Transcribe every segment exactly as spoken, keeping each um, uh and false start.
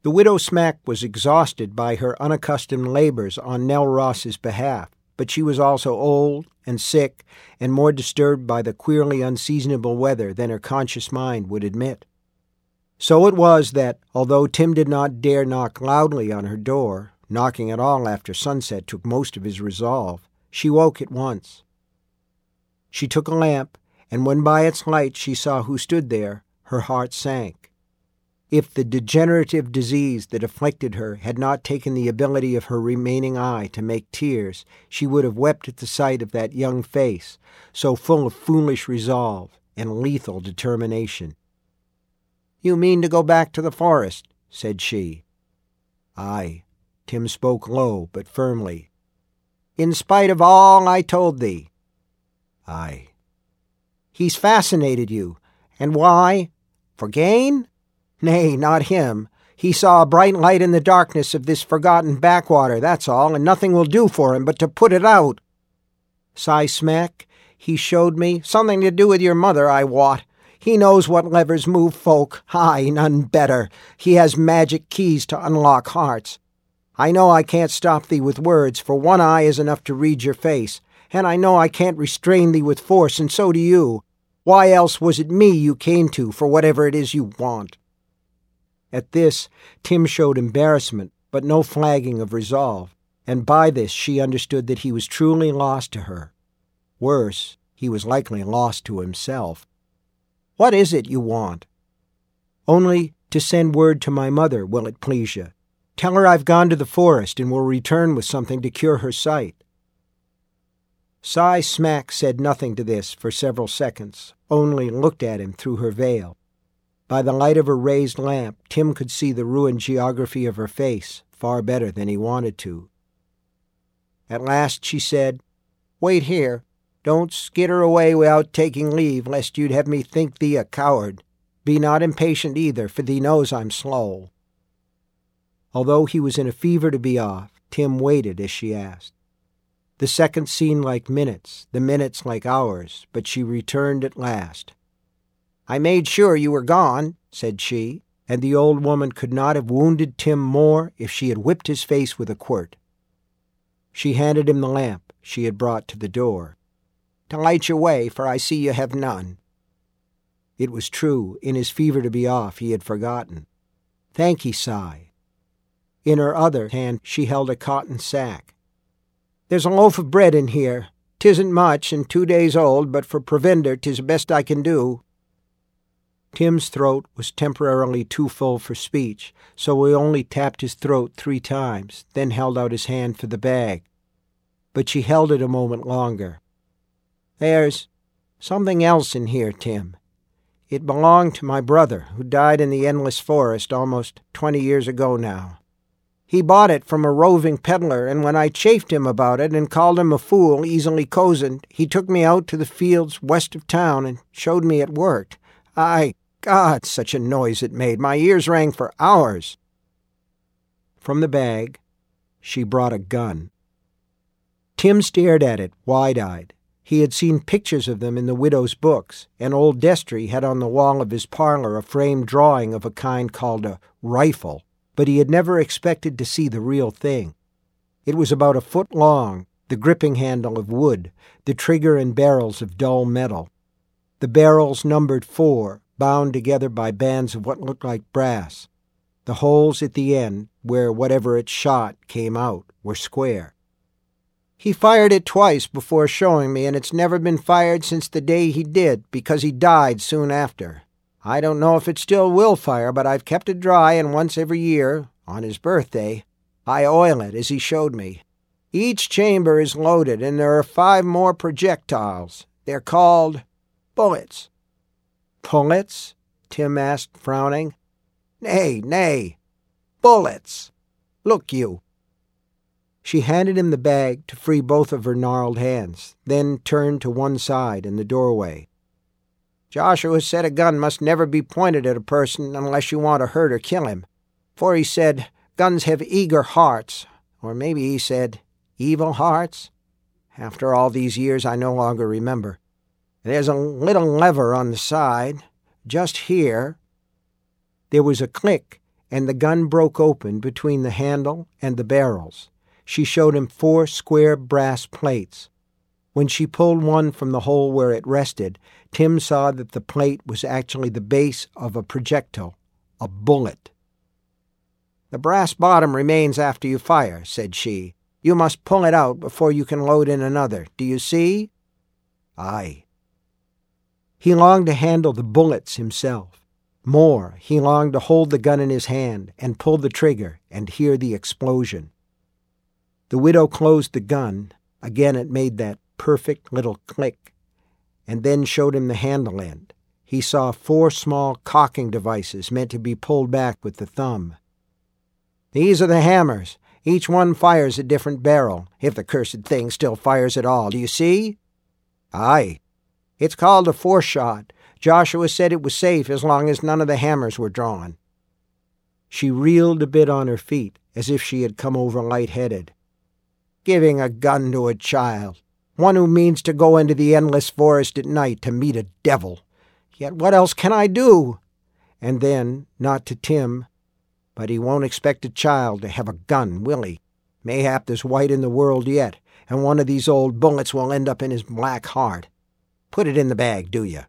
The widow Smack was exhausted by her unaccustomed labors on Nell Ross's behalf, but she was also old and sick and more disturbed by the queerly unseasonable weather than her conscious mind would admit. So it was that, although Tim did not dare knock loudly on her door, knocking at all after sunset took most of his resolve, she woke at once. She took a lamp, and when by its light she saw who stood there, her heart sank. If the degenerative disease that afflicted her had not taken the ability of her remaining eye to make tears, she would have wept at the sight of that young face, so full of foolish resolve and lethal determination. "You mean to go back to the forest," said she. "Aye." Tim spoke low but firmly. "In spite of all I told thee?" "Aye." "He's fascinated you. And why? For gain?" "Nay, not him. He saw a bright light in the darkness of this forgotten backwater, that's all, and nothing will do for him but to put it out." Cy Smack, he showed me, something to do with your mother, I wot. He knows what levers move folk, aye, none better. He has magic keys to unlock hearts. I know I can't stop thee with words, for one eye is enough to read your face, and I know I can't restrain thee with force, and so do you. Why else was it me you came to for whatever it is you want?" At this, Tim showed embarrassment, but no flagging of resolve, and by this she understood that he was truly lost to her. Worse, he was likely lost to himself. "What is it you want?" "Only to send word to my mother, will it please you. Tell her I've gone to the forest and will return with something to cure her sight." Cy Smack said nothing to this for several seconds, only looked at him through her veil. By the light of her raised lamp, Tim could see the ruined geography of her face far better than he wanted to. At last she said, "Wait here. Don't skitter away without taking leave, lest you'd have me think thee a coward. Be not impatient either, for thee knows I'm slow." Although he was in a fever to be off, Tim waited as she asked. The seconds seemed like minutes, the minutes like hours, but she returned at last. "I made sure you were gone," said she, and the old woman could not have wounded Tim more if she had whipped his face with a quirt. She handed him the lamp she had brought to the door. "To light your way, for I see you have none." It was true, in his fever to be off he had forgotten. "Thank ye, Cy." In her other hand she held a cotton sack. "There's a loaf of bread in here. 'Tisn't much, and two days old, but for provender 'tis the best I can do." Tim's throat was temporarily too full for speech, so he only tapped his throat three times, then held out his hand for the bag. But she held it a moment longer. "There's something else in here, Tim. It belonged to my brother, who died in the endless forest almost twenty years ago now. He bought it from a roving peddler, and when I chaffed him about it and called him a fool easily cozened, he took me out to the fields west of town and showed me it worked. I... God, such a noise it made. My ears rang for hours." From the bag, she brought a gun. Tim stared at it, wide-eyed. He had seen pictures of them in the widow's books, and old Destry had on the wall of his parlor a framed drawing of a kind called a rifle, but he had never expected to see the real thing. It was about a foot long, the gripping handle of wood, the trigger and barrels of dull metal. The barrels numbered four, bound together by bands of what looked like brass. The holes at the end, where whatever it shot came out, were square. "He fired it twice before showing me, and it's never been fired since the day he did, because he died soon after. I don't know if it still will fire, but I've kept it dry, and once every year, on his birthday, I oil it as he showed me. Each chamber is loaded, and there are five more projectiles. They're called bullets." "Pullets?" Tim asked, frowning. "Nay, nay, bullets. Look you." She handed him the bag to free both of her gnarled hands, then turned to one side in the doorway. "Joshua said a gun must never be pointed at a person unless you want to hurt or kill him. For he said, guns have eager hearts, or maybe he said, evil hearts. After all these years, I no longer remember. There's a little lever on the side, just here." There was a click, and the gun broke open between the handle and the barrels. She showed him four square brass plates. When she pulled one from the hole where it rested, Tim saw that the plate was actually the base of a projectile, a bullet. "The brass bottom remains after you fire," said she. "You must pull it out before you can load in another. Do you see?" "Aye." He longed to handle the bullets himself. More, he longed to hold the gun in his hand and pull the trigger and hear the explosion. The widow closed the gun. Again it made that perfect little click, and then showed him the handle end. He saw four small cocking devices meant to be pulled back with the thumb. "These are the hammers. Each one fires a different barrel, if the cursed thing still fires at all. Do you see?" "Aye." "It's called a four-shot. Joshua said it was safe as long as none of the hammers were drawn." She reeled a bit on her feet, as if she had come over light-headed. "Giving a gun to a child, one who means to go into the endless forest at night to meet a devil. Yet what else can I do?" And then, not to Tim, "But he won't expect a child to have a gun, will he? Mayhap there's white in the world yet, and one of these old bullets will end up in his black heart. Put it in the bag, do you?"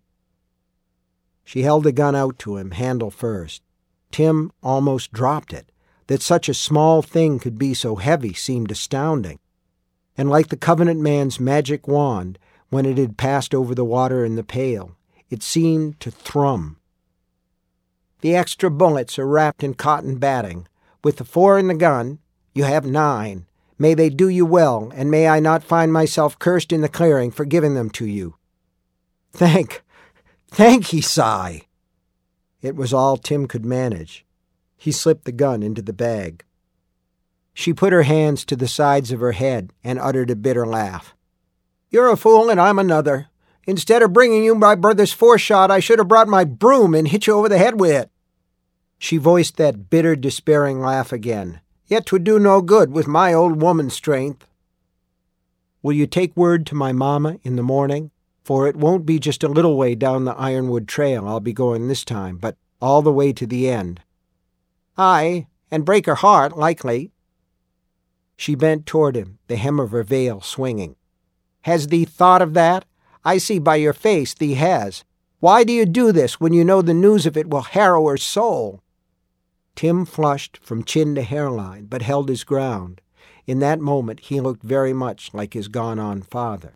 She held the gun out to him, handle first. Tim almost dropped it. That such a small thing could be so heavy seemed astounding. And like the Covenant man's magic wand, when it had passed over the water in the pail, it seemed to thrum. "The extra bullets are wrapped in cotton batting. With the four in the gun, you have nine. May they do you well, and may I not find myself cursed in the clearing for giving them to you." "Thank, thank," he sighed. It was all Tim could manage. He slipped the gun into the bag. She put her hands to the sides of her head and uttered a bitter laugh. "You're a fool and I'm another. Instead of bringing you my brother's four-shot, I should have brought my broom and hit you over the head with it." She voiced that bitter, despairing laugh again. "Yet 'twould do no good with my old woman's strength." "Will you take word to my mamma in the morning? For it won't be just a little way down the Ironwood Trail I'll be going this time, but all the way to the end." "Aye, and break her heart, likely." She bent toward him, the hem of her veil swinging. "Has thee thought of that? I see by your face thee has. Why do you do this when you know the news of it will harrow her soul?" Tim flushed from chin to hairline, but held his ground. In that moment he looked very much like his gone-on father.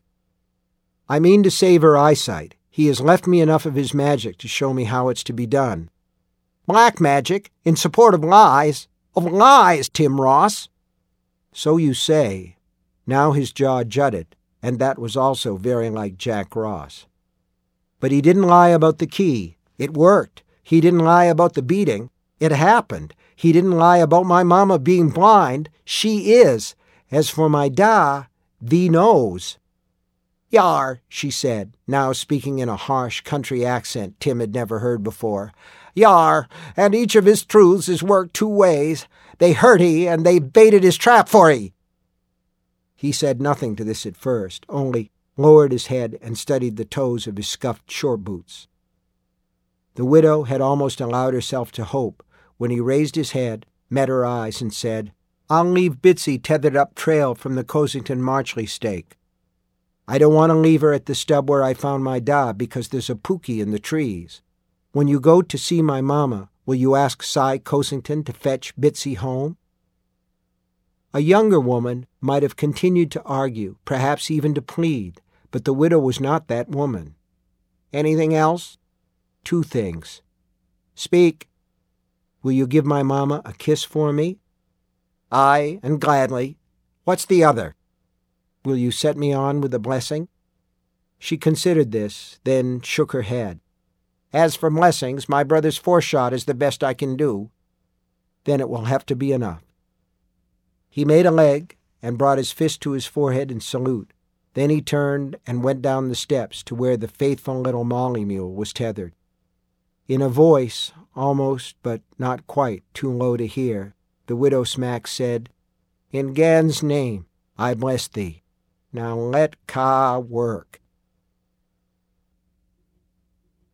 "I mean to save her eyesight. He has left me enough of his magic to show me how it's to be done." "Black magic, in support of lies. Of lies, Tim Ross." "So you say." Now his jaw jutted, and that was also very like Jack Ross. "But he didn't lie about the key. It worked. He didn't lie about the beating. It happened. He didn't lie about my mama being blind. She is. As for my da, thee knows." "Yar," she said, now speaking in a harsh country accent Tim had never heard before. "Yar, and each of his truths is worked two ways. They hurt he, and they baited his trap for he." He said nothing to this at first, only lowered his head and studied the toes of his scuffed short boots. The widow had almost allowed herself to hope when he raised his head, met her eyes, and said, "I'll leave Bitsy tethered up trail from the Cosington-Marchley stake. I don't want to leave her at the stub where I found my da because there's a pookie in the trees. When you go to see my mama, will you ask Cy Cosington to fetch Bitsy home?" A younger woman might have continued to argue, perhaps even to plead, but the widow was not that woman. "Anything else?" "Two things." "Speak." "Will you give my mama a kiss for me?" "Aye, and gladly. What's the other?" "Will you set me on with a blessing?" She considered this, then shook her head. "As for blessings, my brother's four-shot is the best I can do." "Then it will have to be enough." He made a leg and brought his fist to his forehead in salute. Then he turned and went down the steps to where the faithful little Molly mule was tethered. In a voice, almost but not quite too low to hear, the widow Smack said, "In Gan's name, I bless thee. Now let Ka work."